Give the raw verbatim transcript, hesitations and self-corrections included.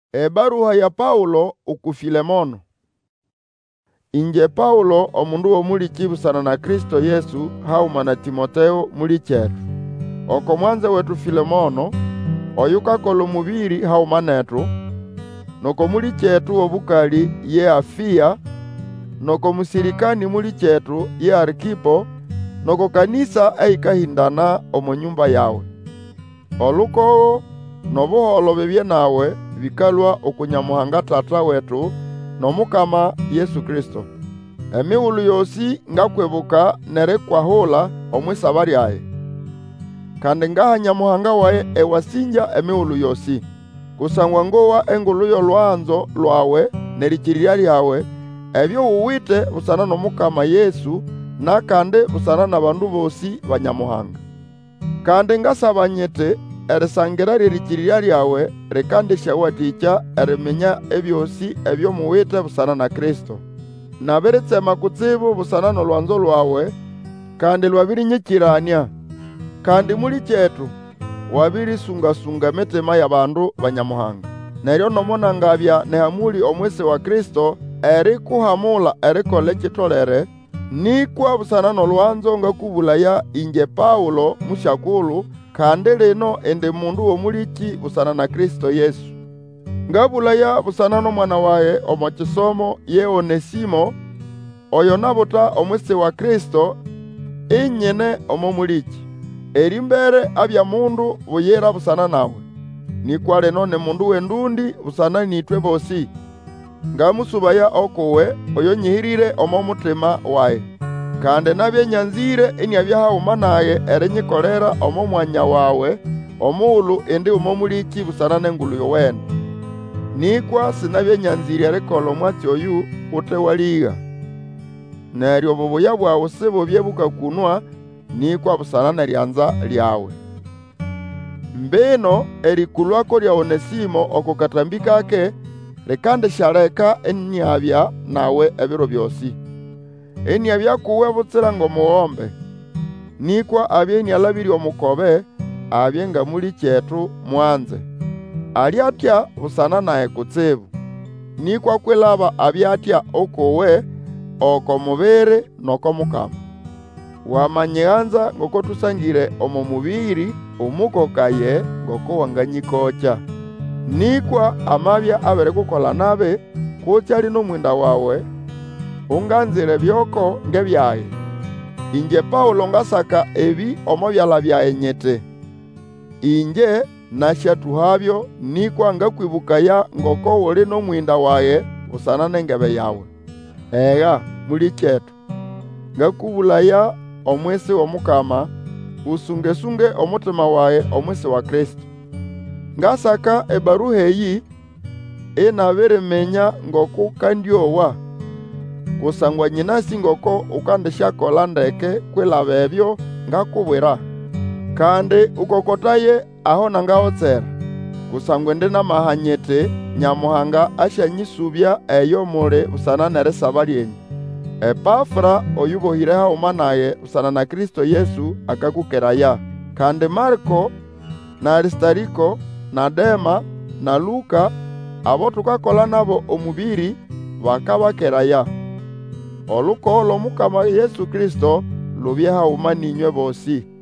Ebaruha ya Paulo uku Filemono. Inje Paulo omundu womuliki busana na Kristo Yesu hauma na Timoteo muli chetu. Oko mwanze wetu Filemono oyuka kolo mubiri hauma netu, noko muli chetu obukali ye Afia, noko musirikani muli chetu ye Arkipo, noko kanisa eikahindana omo nyumba yawe. Oluko nobuholo bibye nawe bikalwa okunyamuhanga Tata wetu nomukama Yesu Kristo. Emiwulu yosi ngakwebuka nerekwahula omwisaba lyaye. Kandi ngaha nyamuhanga wae ewasinja emiwulu yosi. Kusangwa ngowa engulu y'olwanzo lwawe nerikirira lyawe ebyo uwite busana nomukama Yesu na kandi busana na bandu bosi banyamuhanga. Kandi ngasaba nyete erisangira lirikirira lyawe rikandisha watikya erimenya ebyosi ebyo muwite busana na Kristo. Nabiritsema kutsibu busana n'olwanzo lwawe kandi lwabirinyikirania. Kandi muli chetu wabirisunga-sunga mitima ya bandu banyamuhanga. Neryo nomona ngabya nehamuli omwisi wa Kristo eri kuhamula erikole chitolere nikwa busana n'olwanzo ngakubulaya inje Paulo mushakulu kandi lino ende mundu womuliki busana na Kristo Yesu. Ngabulaya busana n'omwana wae omo chisomo ye Onesimo oyo nabuta omwisi wa Kristo inyene omo muliki. Eri mbere abya mundu buyera busana nawe. Nikwa leno ne mundu wendundi busana nitwe bosi. Ngamusubaya okuwe oyo nyihirire omo mutima wae. Kandi nabye nyanzire eni abyahauma naye erinyikolera omo mwanya wawe omulu endi omo muliki busana n'engulu yowene. Nikwa sinabye nyanzire erikola omwatsi oyu utewaliga. Neryo obubuya bwawe sibubye bukakunwa nikwa busana neryanza lyawe. Mbino erikulwako lya Onesimo okukatambi kake rikandishaleka enyabya nawe ebiro byosi. Enyabya kuwe butsira ngomuwombe. Nikwa abye enyalabiri omukobe abye nga muli chetu mwanze. Ali atya busana naye kutsibu. Nikwa kwelaba abye atya okuwe oko mubere noko mukama. Wamanyanza ngoko tusangire omo mubiri umukokaye ngoko wanganyikocha. Nikwa amabya abere kukola nabe kucyali n'omwinda wawe unganzire byoko ngebyaye. Inje Paulo ngasaka ebi omo byala byaye nyete. Inje nashatuhabyo nikwa ngakwibukaya ngoko woli n'omwinda waye usana n'engebe yawe. Ega muli chetu ngakubulaya omwisi w'omukama usunge-sunge omutima wae omwisi wa Kristo. Ngasaka ebaruha eyi inabirimenya ngoko kandyowa. Kusangwa nyinasi ngoko ukandishakola ndeke kwilaba ebyo ngakubwira. Kandi ukokotaye aho nangahotsera. Kusangwa ndi namahanyete nyamuhanga ashanyisubya eyo muli busana nerisaba lyenyu. Epafra oyubohire hauma naye busana na Kristo Yesu akakukeraya. Kandi Marko na Aristariko na Dema na Luka abo tukakola nabo omubiri bakabakeraya. Oluko olw'omukama Yesu Kristo lubye hauma ninywe bosi.